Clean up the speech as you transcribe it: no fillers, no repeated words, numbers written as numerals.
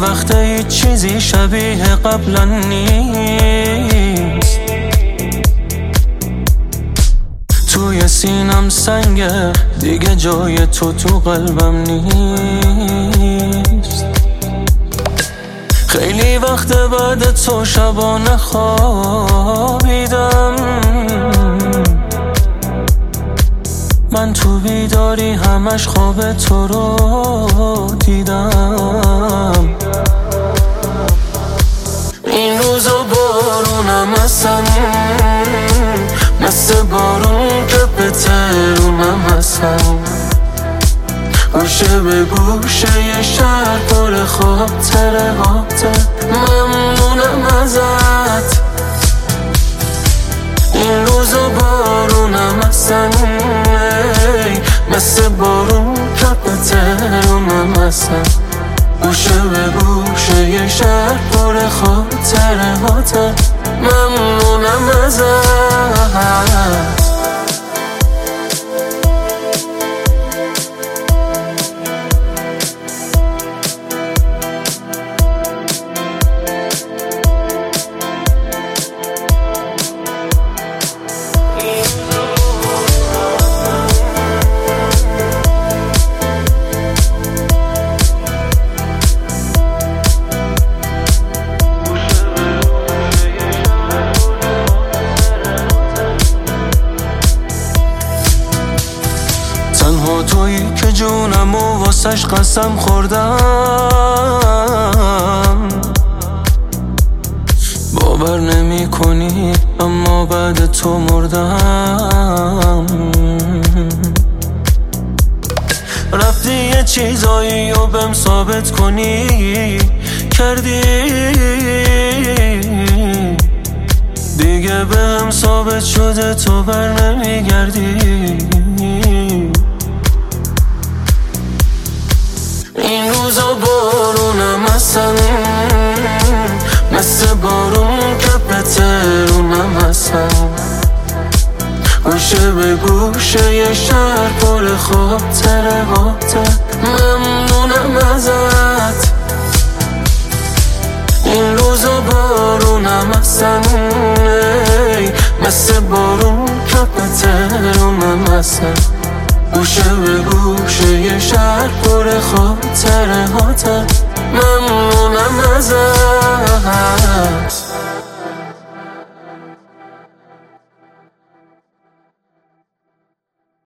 وقت هیچ چیزی شبیه قبلا نیست. توی سینم سنگه دیگه جای تو قلبم نیست. خیلی وقت بعد تو شبا نخوابیدم، من تو بیداری همش خواب تو رو دیدم. این روزا بارونم هستم، مثل بارون که به ترونم هستم. گوشه به گوشه یه شهر پر خاطره هاته، ممنونم ازت. این روزا بارونم هستم، مثل بارون که به ترونم هستم. گوشه به گوشه یه شهر پر خاطره هاته، ممنونم ازت. تنها تویی که جونم و واسش قسم خوردم. باور نمی کنی اما بعد تو مردم. رفتی یه چیزایی رو بهم ثابت کنی، کردی دیگه بهم ثابت شده تو بر نمیگردی. این روزا بارونم هستم، مثل بارون که به ترونم هستم. گوشه به گوشه یه شهر پر خاطره هاته، ممنونم ازت. این روزا بارونم هستم، مثل بارون که به ترونم هستم. گوشه به گوشه یه شهر پر خاطره هاته، ممنونم ازت.